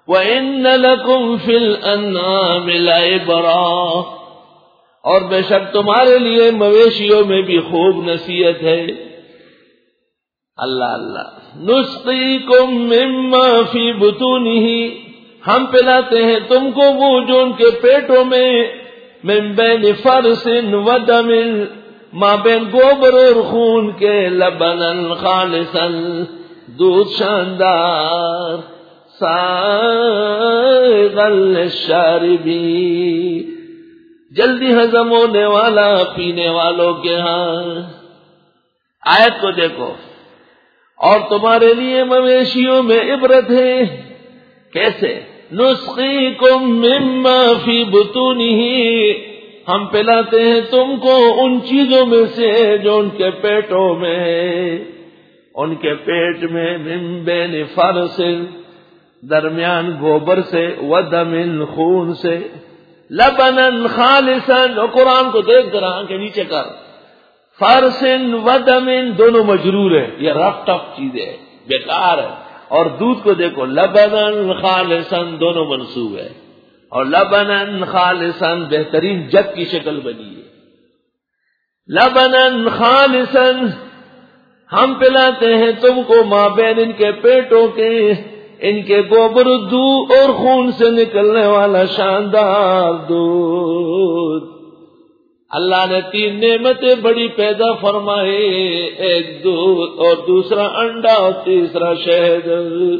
وَإِنَّ لَكُمْ فِي الْأَنْعَامِ لَعِبْرَةً، اور بے شک تمہارے لیے مویشیوں میں بھی خوب نصیحت ہے. اللہ اللہ. نسقیکم مما فی بطونہ، ہم پلاتے ہیں تم کو وہ جو ان کے پیٹوں میں، من بین فرث و دم، ماں بین گوبر اور خون کے، لبنا خالصا، دودھ شاندار، سائغا للشاربین، جلدی ہضم ہونے والا پینے والوں کے ہاں. آیت کو دیکھو. اور تمہارے لیے مویشیوں میں عبرت ہے. کیسے؟ نسقیکم مما فی بطونہ، ہم پلاتے ہیں تم کو ان چیزوں میں سے جو ان کے پیٹوں میں ہے. ان کے پیٹ میں من بین فرث، درمیان گوبر سے، ودم، خون سے، لبنا خالصا، اور قرآن کو دیکھ کر آنکھیں نیچے کر، فرث ودم دونوں مجرور ہے، یہ رف ٹف چیزیں بیکار ہے. اور دودھ کو دیکھو، لبنا خالصا دونوں منصوب ہے، اور لبنا خالصا بہترین جگ کی شکل بنی ہے. لبنا خالصا، ہم پلاتے ہیں تم کو ماں بین ان کے پیٹوں کے، ان کے گوبر دودھ اور خون سے نکلنے والا شاندار دودھ. اللہ نے 3 نعمتیں بڑی پیدا فرمائے، ایک دودھ اور دوسرا انڈا اور تیسرا شہد.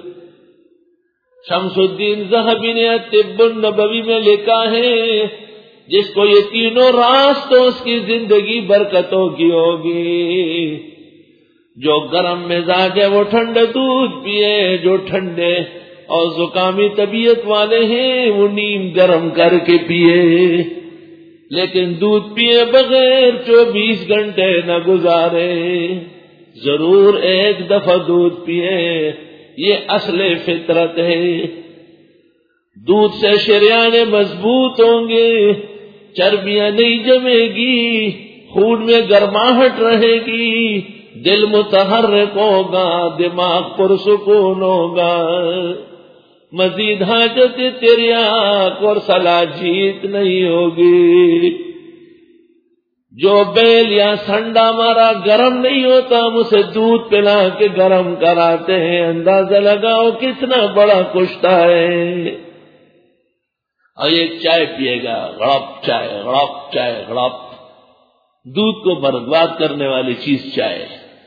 شمس الدین ذہبی نے طب النبوی میں لکھا ہے، جس کو یہ تینوں راز تو اس کی زندگی برکتوں کی ہوگی. جو گرم مزاج ہے وہ ٹھنڈے دودھ پیے، جو ٹھنڈے اور زکامی طبیعت والے ہیں وہ نیم گرم کر کے پیے، لیکن دودھ پیے بغیر 24 گھنٹے نہ گزارے. ضرور ایک دفعہ دودھ پیے، یہ اصل فطرت ہے. دودھ سے شریان مضبوط ہوں گے، چربیاں نہیں جمے گی، خون میں گرماہٹ رہے گی، دل متحرک ہوگا، دماغ پرسکون ہوگا. مزید حاجت تریاک اور سلاجیت نہیں ہوگی. جو بیل یا سنڈا ہمارا گرم نہیں ہوتا، ہم اسے دودھ پلا کے گرم کراتے ہیں. اندازہ لگاؤ کتنا بڑا کشتا ہے. اور ایک چائے پیے گا، غڑپ چائے، غڑپ چائے، غڑپ. دودھ کو برباد کرنے والی چیز چائے.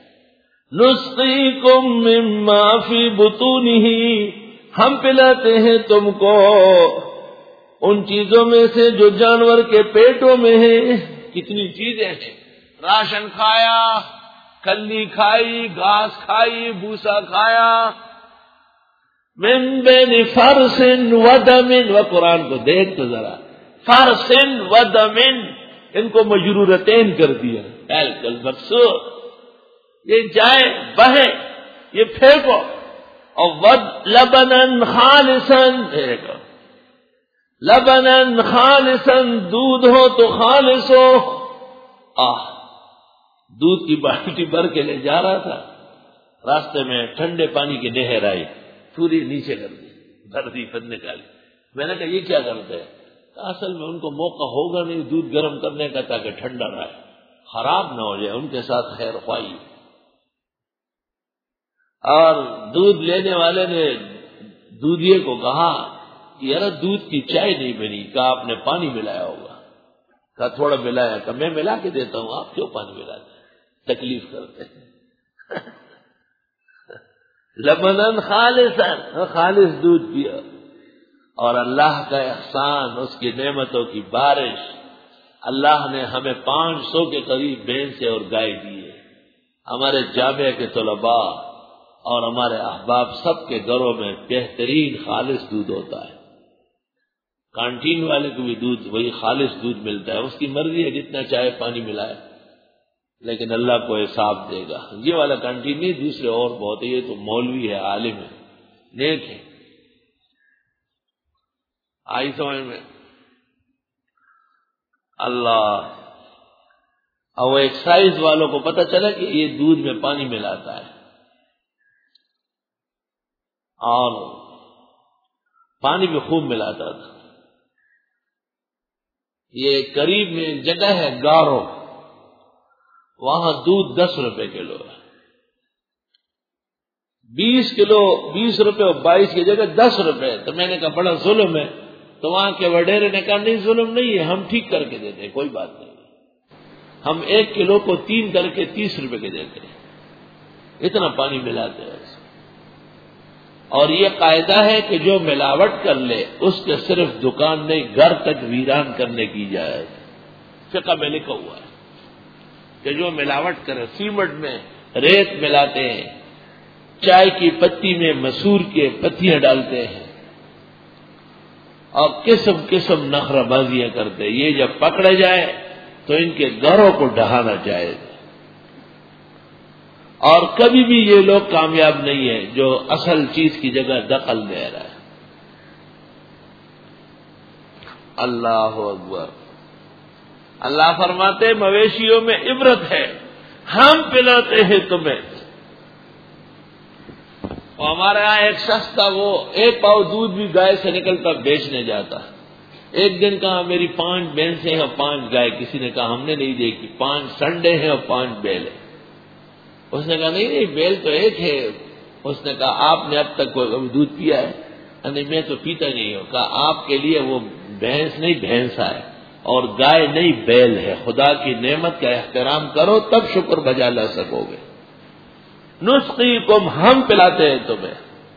نسقیکم مما فی بطونہ، ہم پلاتے ہیں تم کو ان چیزوں میں سے جو جانور کے پیٹوں میں ہیں. کتنی چیزیں ہیں، راشن کھایا، کلی کھائی، گھاس کھائی، بھوسا کھایا. من بین فرث ودم، و قرآن کو دیکھ تو ذرا، فرث ودم، ان کو مجرورتین کر دیا. کل مقصود یہ جائے بہے، یہ پھینکو. اور ود لبنا خالصا، دیکھو لبنا خالصا، دودھ ہو تو خالص ہو. دودھ کی بالٹی بھر کے لے جا رہا تھا، راستے میں ٹھنڈے پانی کی نہر آئی، پوری نیچے کر دی، بھر دی، پھر نکالی. میں نے کہا یہ کیا کرتے ہیں؟ اصل میں ان کو موقع ہوگا نہیں دودھ گرم کرنے کا تاکہ ٹھنڈا رہے، خراب نہ ہو جائے، ان کے ساتھ خیر خواہی. اور دودھ لینے والے نے دودھیے کو کہا یار دودھ کی چائے نہیں بنی. کہا آپ نے پانی ملایا ہوگا. کہا تھوڑا ملایا. کہا میں ملا کے دیتا ہوں، آپ کیوں پانی ملاتے ہیں؟ تکلیف کرتے ہیں. لبنان خالصا، خالص دودھ پیا. اور اللہ کا احسان، اس کی نعمتوں کی بارش. اللہ نے ہمیں 500 کے قریب بھینسیں اور گائے دیے. ہمارے جامعہ کے طلباء اور ہمارے احباب سب کے گھروں میں بہترین خالص دودھ ہوتا ہے. کانٹین والے کو بھی دودھ وہی خالص دودھ ملتا ہے، اس کی مرضی ہے جتنا چاہے پانی ملائے، لیکن اللہ کو حساب دے گا. یہ والا کانٹین نہیں، دوسرے اور بہت ہے. یہ تو مولوی ہے، عالم ہے، نیک ہے. آئی سمجھ میں؟ اللہ. اور وہ ایکسائز والوں کو پتہ چلا کہ یہ دودھ میں پانی ملاتا ہے. اور پانی بھی خوب ملاتا تھا. یہ قریب میں جگہ ہے گارو، وہاں دودھ 10 روپے کلو ہے. 20 کلو 20 روپے اور 22 کی جگہ 10 روپے. تو میں نے کہا بڑا ظلم ہے. تو وہاں کے وڈیرے نے کہا نہیں ظلم نہیں ہے، ہم ٹھیک کر کے دیتے ہیں، کوئی بات نہیں، ہم 1 کلو کو 3 کر کے 30 روپے کے دیتے ہیں. اتنا پانی ملاتے ہیں. اور یہ قاعدہ ہے کہ جو ملاوٹ کر لے اس کے صرف دکان نہیں گھر تک ویران کرنے کی اجازت. فقہ میں لکھا ہوا ہے کہ جو ملاوٹ کرے، سیمنٹ میں ریت ملاتے ہیں، چائے کی پتی میں مسور کے پتیاں ڈالتے ہیں اور قسم قسم نخرہ بازیاں کرتے ہیں، یہ جب پکڑے جائے تو ان کے گھروں کو ڈھانا جائے. اور کبھی بھی یہ لوگ کامیاب نہیں ہیں جو اصل چیز کی جگہ دخل دے رہا ہے. اللہ اکبر. اللہ فرماتے مویشیوں میں عبرت ہے، ہم پلاتے ہیں تمہیں. اور ہمارے یہاں ایک شخص تھا، وہ 1 پاؤ دودھ بھی گائے سے نکلتا بیچنے جاتا. ایک دن کہا میری 5 بھینسیں ہیں اور 5 گائے. کسی نے کہا ہم نے نہیں دیکھی، 5 سنڈے ہیں اور 5 بیل ہیں. اس نے کہا نہیں بیل تو ایک ہے. اس نے کہا آپ نے اب تک کوئی دودھ پیا ہے؟ نہیں میں تو پیتا نہیں ہوں. کہا آپ کے لیے وہ بھینس نہیں بھینسا ہے اور گائے نہیں بیل ہے. خدا کی نعمت کا احترام کرو تب شکر بجا لا سکو گے. نسقیکم ہم پلاتے ہیں تمہیں،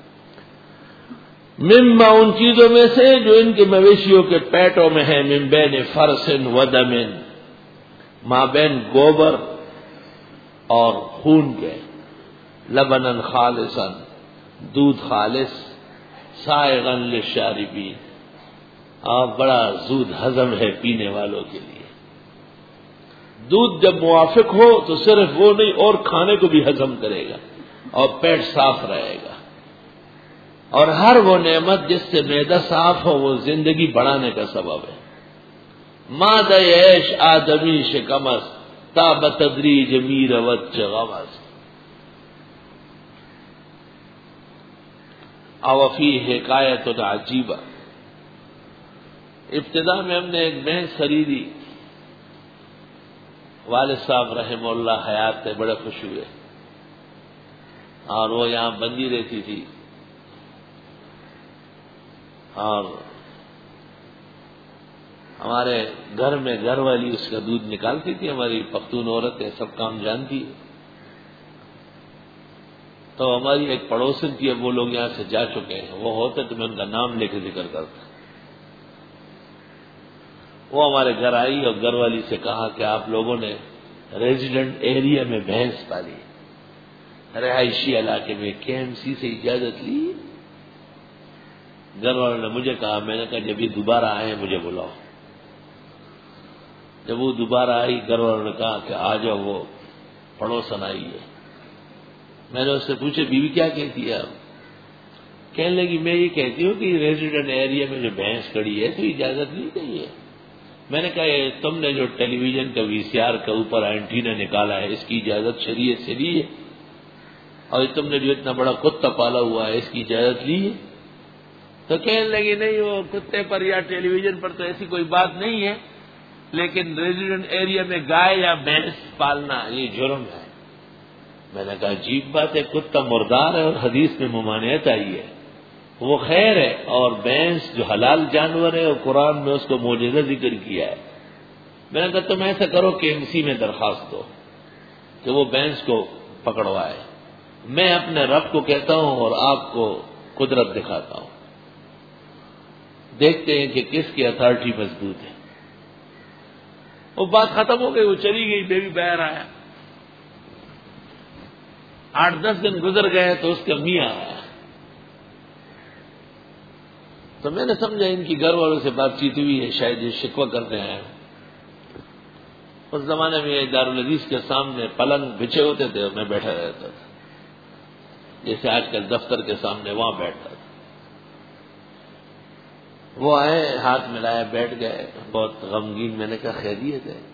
مما ان چیزوں میں سے جو ان کے مویشیوں کے پیٹوں میں ہے، من بین فرث و دم، ما بین گوبر اور خون کے، لبنن خالصا دودھ خالص، سائغا للشاربین اور بڑا زود ہضم ہے پینے والوں کے لیے. دودھ جب موافق ہو تو صرف وہ نہیں اور کھانے کو بھی ہضم کرے گا اور پیٹ صاف رہے گا. اور ہر وہ نعمت جس سے معدہ صاف ہو وہ زندگی بڑھانے کا سبب ہے. مادہ عیش آدمی شکمس تا بتدریج میر وچ غمس. اوفی حکایت عجیبہ. ابتدا میں ہم نے ایک بھینس خریدی، والد صاحب رحمہ اللہ حیات تھے، بڑے خوش ہوئے اور وہ یہاں بندی رہتی تھی. اور ہمارے گھر میں گھر والی اس کا دودھ نکالتی تھی. ہماری پختون عورتیں سب کام جانتی. تو ہماری ایک پڑوسن تھی، اب وہ لوگ یہاں سے جا چکے ہیں، وہ ہوتے تو میں ان کا نام لے کے ذکر کرتا. وہ ہمارے گھر آئی اور گھر والی سے کہا کہ آپ لوگوں نے ریزیڈنٹ ایریا میں بھینس پالی، رہائشی علاقے میں KMC سے اجازت لی؟ گھر والوں نے مجھے کہا. میں نے کہا جب یہ دوبارہ آئے مجھے بلاؤ. جب وہ دوبارہ آئی گھر والوں نے کہا کہ آ جاؤ، وہ پڑوسن آئی ہے. میں نے اس سے پوچھا بیوی کیا کہتی ہے آپ؟ کہنے لگی میں یہ کہتی ہوں کہ ریزیڈنٹ ایریا میں جو بھینس کھڑی ہے تو اجازت نہیں چاہیے. میں نے کہا تم نے جو ٹیلی ویژن کا VCR کا اوپر اینٹینا نکالا ہے اس کی اجازت شریعت سے لی ہے؟ اور تم نے جو اتنا بڑا کتا پالا ہوا ہے اس کی اجازت لی ہے؟ تو کہنے لگی نہیں وہ کتے پر یا ٹیلی ویژن پر تو ایسی کوئی بات نہیں ہے، لیکن ریزیڈنٹ ایریا میں گائے یا بھینس پالنا یہ جرم ہے. میں نے کہا عجیب بات ہے، کتا مردار ہے اور حدیث میں ممانعت آئی ہے، وہ خیر ہے، اور بھینس جو حلال جانور ہے اور قرآن میں اس کو معجزہ ذکر کیا ہے. میں نے کہا تم ایسا کرو KMC میں درخواست دو کہ وہ بھینس کو پکڑوائے. میں اپنے رب کو کہتا ہوں اور آپ کو قدرت دکھاتا ہوں، دیکھتے ہیں کہ کس کی اتھارٹی مضبوط ہے. وہ بات ختم ہو گئی، وہ چلی گئی. بیبی باہر آیا، 8-10 دن گزر گئے تو اس کا میاں آیا. تو میں نے سمجھا ان کی گھر والوں سے بات چیت ہوئی ہے، شاید یہ شکوہ کرتے ہیں. اس زمانے میں دارالحدیث کے سامنے پلنگ بچھے ہوتے تھے اور میں بیٹھا رہتا تھا، جیسے آج کل دفتر کے سامنے وہاں بیٹھتا تھا. وہ آئے، ہاتھ ملایا، بیٹھ گئے، بہت غمگین. میں نے کہا خیریت ہے؟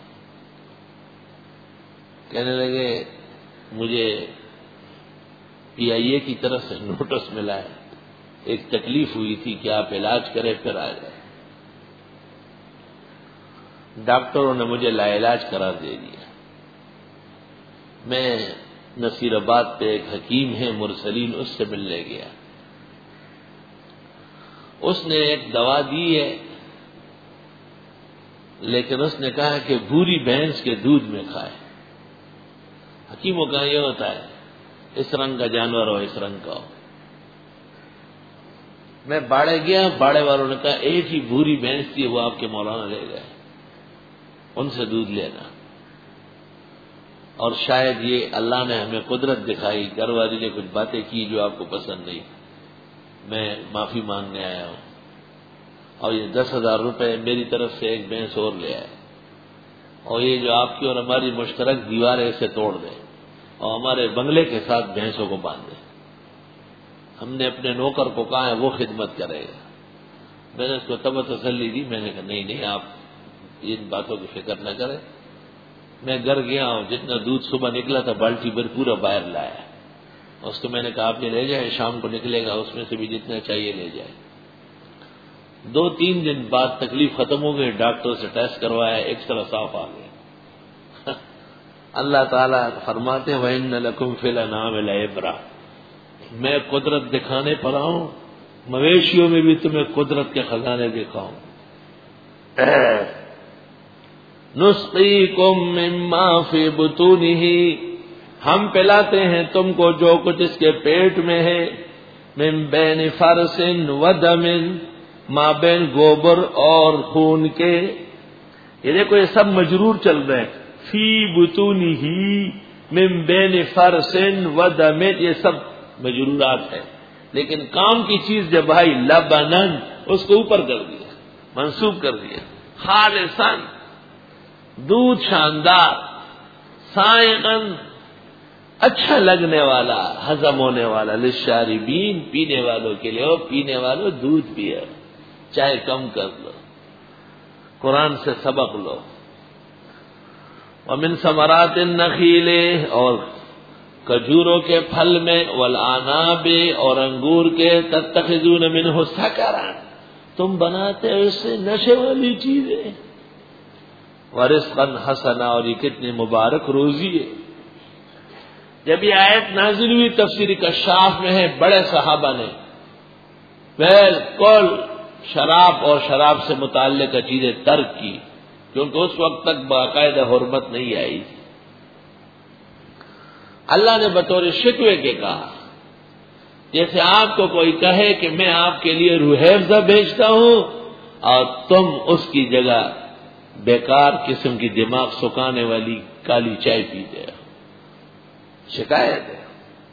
کہنے لگے مجھے PIA کی طرف سے نوٹس ملا ہے ایک تکلیف ہوئی تھی کہ آپ علاج کریں پھر آ جائیں. ڈاکٹروں نے مجھے لا علاج قرار دے دیا. میں نصیر آباد پہ ایک حکیم ہے مرسلین، اس سے ملنے گیا. اس نے ایک دوا دی ہے، لیکن اس نے کہا کہ بھوری بھینس کے دودھ میں کھائے. حکیموں کا یہ ہوتا ہے، اس رنگ کا جانور ہو اس رنگ کا ہو. میں باڑے گیا، باڑے والوں نے کہا ایک ہی بھوری بھینس تھی، وہ آپ کے مولانا لے گئے، ان سے دودھ لینا. اور شاید یہ اللہ نے ہمیں قدرت دکھائی، گھر والی نے کچھ باتیں کی جو آپ کو پسند نہیں، میں معافی مانگنے آیا ہوں. اور یہ 10,000 روپے میری طرف سے ایک بھینس اور لے آئے، اور یہ جو آپ کی اور ہماری مشترک دیوار ہے اسے توڑ دیں اور ہمارے بنگلے کے ساتھ بھینسوں کو باندھ دیں. ہم نے اپنے نوکر کو کہا ہے وہ خدمت کرے گا. میں نے اس کو تب تسلی دی، میں نے کہا نہیں آپ ان باتوں کی فکر نہ کریں. میں گھر گیا ہوں، جتنا دودھ صبح نکلا تھا بالٹی بھر پورا باہر لایا. اس کو میں نے کہا آپ یہ لے جائیں، شام کو نکلے گا اس میں سے بھی جتنا چاہیے لے جائے. 2-3 دن بعد تکلیف ختم ہو گئی، ڈاکٹر سے ٹیسٹ کروایا، ایکسرا صاف آ گیا. اللہ تعالیٰ فرماتے ہیں وَإِنَّ لَكُمْ فِي الْأَنْعَامِ لَعِبْرَةً، میں قدرت دکھانے پر آؤں، مویشیوں میں بھی تمہیں قدرت کے خزانے دکھاؤں. نسقیکم مما فی بطونہ، ہم پلاتے ہیں تم کو جو کچھ اس کے پیٹ میں ہے، من بین فرس و دم، ما بین گوبر اور خون کے. یہ دیکھو یہ سب مجرور چل رہے ہیں، فی بطونہ من بین فرس و دم، یہ سب مجرورات ہیں. لیکن کام کی چیز جب بھائی لبنن، اس کو اوپر کر دیا، منسوب کر دیا. خالصاً، دودھ شاندار، سائغن، اچھا لگنے والا، ہضم ہونے والا، للشاربین، پینے والوں کے لیے. پینے والوں دودھ پیو، چائے کم کر لو، قرآن سے سبق لو. ومن ثمرات النخیل، اور کھجوروں کے پھل میں، والعناب، اور انگور کے، تتخذون منہ سکرا، تم بناتے ہو اس سے نشے والی چیزیں. ورزقا حسنا، اور یہ کتنی مبارک روزی ہے. جب یہ آیت نازل ہوئی تفسیر کشاف میں ہے، بڑے صحابہ نے بالکل شراب اور شراب سے متعلقہ چیزیں ترک کی، کیونکہ اس وقت تک باقاعدہ حرمت نہیں آئی. اللہ نے بطور شکوے کے کہا، جیسے آپ کو کوئی کہے کہ میں آپ کے لیے روح افزا بھیجتا ہوں اور تم اس کی جگہ بیکار قسم کی دماغ سکانے والی کالی چائے پیتے ہو، شکایت ہے.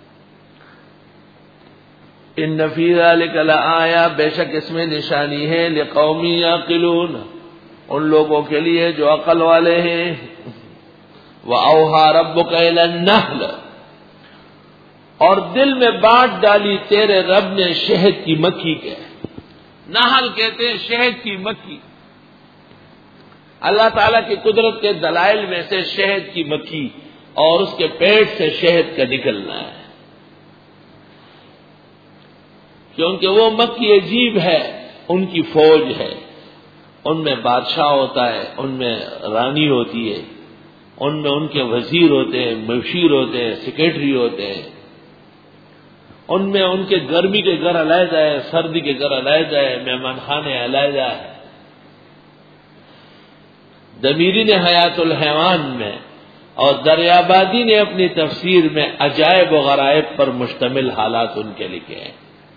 ان فی ذلک لآیہ، بے شک اس میں نشانی ہے، لقوم یعقلون، ان لوگوں کے لیے جو عقل والے ہیں. وَأَوْحَىٰ رَبُّكَ إِلَى النَّحْلِ، اور دل میں بانٹ ڈالی تیرے رب نے شہد کی مکھی کے. نحل کہتے ہیں شہد کی مکھی. اللہ تعالیٰ کی قدرت کے دلائل میں سے شہد کی مکھی، اور اس کے پیٹ سے شہد کا نکلنا ہے. کیونکہ وہ مکھی عجیب ہے، ان کی فوج ہے، ان میں بادشاہ ہوتا ہے، ان میں رانی ہوتی ہے، ان میں ان کے وزیر ہوتے ہیں، مشیر ہوتے ہیں، سیکریٹری ہوتے ہیں، ان میں ان کے گرمی کے گھر علیحدہ ہے، سردی کے گھر علیحدہ ہے، مہمان خانے علیحدہ ہے. دمیری نے حیات الحیوان میں اور دریابادی نے اپنی تفسیر میں عجائب و غرائب پر مشتمل حالات ان کے لکھے ہیں.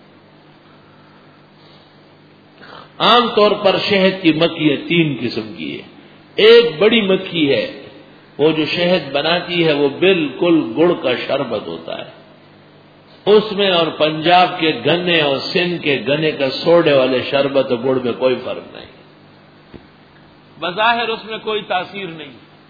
عام طور پر شہد کی مکھی 3 قسم کی ہے. ایک بڑی مکھی ہے، وہ جو شہد بناتی ہے وہ بالکل گڑ کا شربت ہوتا ہے. اس میں اور پنجاب کے گنے اور سندھ کے گنے کا سوڈے والے شربت اور گڑ میں کوئی فرق نہیں، بظاہر اس میں کوئی تاثیر نہیں.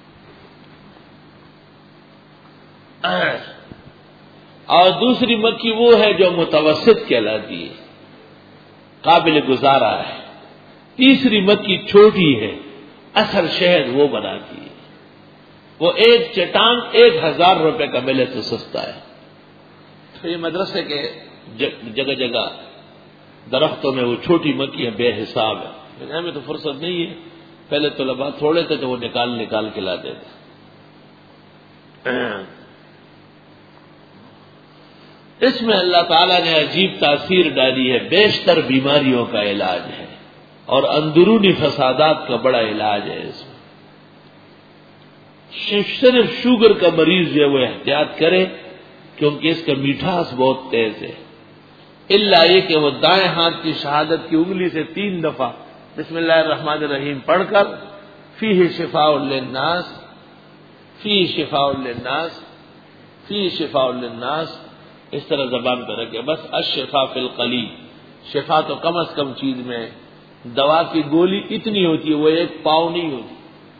اور دوسری مکھی وہ ہے جو متوسط کہلاتی ہے، قابل گزارا ہے. تیسری مکھی چھوٹی ہے، اصل شہد وہ بناتی ہے. وہ ایک چٹان 1000 روپے کا ملے تو سستا ہے. تو یہ مدرسے کے جگہ جگہ درختوں میں وہ چھوٹی مکھیاں بے حساب ہیں، لیکن ہمیں تو فرصت نہیں ہے، پہلے طلباء تھوڑے تھے تو وہ نکال کے لاتے تھے۔ اس میں اللہ تعالیٰ نے عجیب تاثیر ڈالی ہے، بیشتر بیماریوں کا علاج ہے اور اندرونی فسادات کا بڑا علاج ہے اس میں۔ صرف شوگر کا مریض جو ہے وہ احتیاط کرے، کیونکہ اس کا میٹھاس بہت تیز ہے، الا یہ کہ وہ دائیں ہاتھ کی شہادت کی انگلی سے 3 دفعہ بسم اللہ الرحمن الرحیم پڑھ کر فیہ شفاء للناس، فیہ شفاء للناس، فیہ شفاء للناس، اس طرح زبان پہ رکھے، بس الشفاء فی القلیل، شفا تو کم از کم چیز میں ہے، دوا کی گولی اتنی ہوتی ہے، وہ 1 پاؤ نہیں ہوتی۔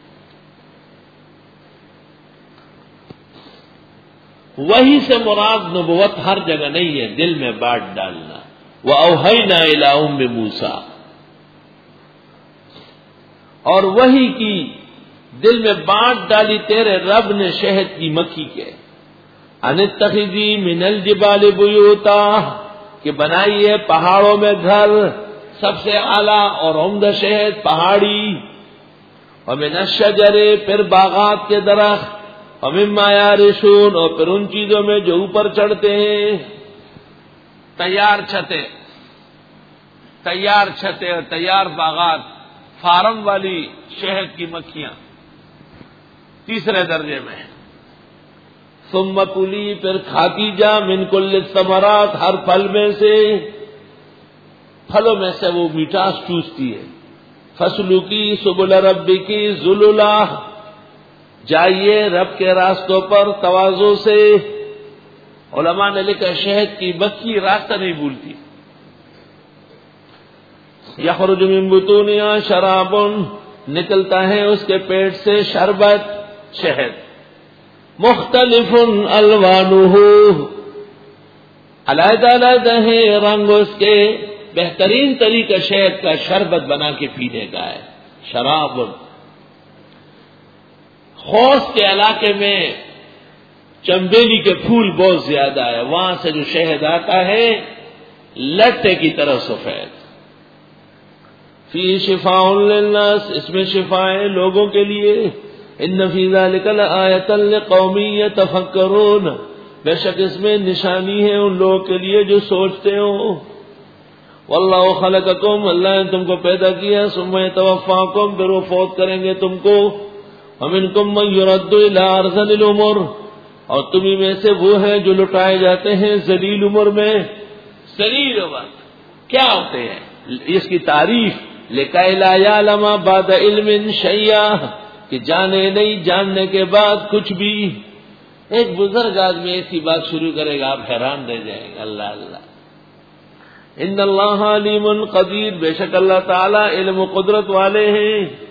وہی سے مراد نبوت ہر جگہ نہیں ہے، دل میں بانٹ ڈالنا۔ وَأَوْحَيْنَا إِلَىٰ أُمِّ مُوسَىٰ، اور وہی کی دل میں بانٹ ڈالی تیرے رب نے شہد کی مکھی کے، ان اتخذی من الجبال بیوتا، کہ بنائی ہے پہاڑوں میں گھر، سب سے اعلیٰ اور عمدہ شہد پہاڑی، ومن الشجر، پھر باغات کے درخت، ومما یعرشون، اور پھر ان چیزوں میں جو اوپر چڑھتے ہیں، تیار چھتے اور تیار باغات، فارم والی شہد کی مکھیاں 3 درجے میں، ثم کلی، پھر کھاتی جا، من کل الثمرات، ہر پھل میں سے، پھلوں میں سے وہ میٹھاس چوستی ہے، فسلوکی سبل ربکی ذللا، جائیے رب کے راستوں پر تواضع سے۔ علماء نے لکھا شہد کی مکھی راستہ نہیں بھولتی۔ یخرج من بطونہا شراب، نکلتا ہے اس کے پیٹ سے شربت، شہد، مختلف الوانہ، علیحدہ علیحدہ ہے رنگ اس کے، بہترین طریقہ شہد کا شربت بنا کے پینے کا ہے، شراب۔ خوست کے علاقے میں چمبیلی کے پھول بہت زیادہ ہے، وہاں سے جو شہد آتا ہے لٹے کی طرح سفید، فی شفاء للناس، اس میں شفائیں لوگوں کے لیے، ان فی ذلک لآیۃ لقوم یتفکرون، بے شک اس میں نشانی ہے ان لوگوں کے لیے جو سوچتے ہوں۔ واللہ خلقکم، اللہ نے تم کو پیدا کیا، ثم یتوفاکم، پھر وہ فوت کریں گے تم کو، ومنکم من یرد الی ارذل الامور، اور تمہیں میں سے وہ ہیں جو لٹائے جاتے ہیں ذلیل عمر میں۔ ذلیل عمر کیا ہوتے ہیں؟ اس کی تعریف لکئی لا یعلم بعد علم شیئا، کہ جانے نہیں جاننے کے بعد کچھ بھی۔ ایک بزرگ آدمی ایسی بات شروع کرے گا آپ حیران رہ جائیں گے، اللہ اللہ۔ ان اللہ علیم قدیر، بے شک اللہ تعالی علم و قدرت والے ہیں۔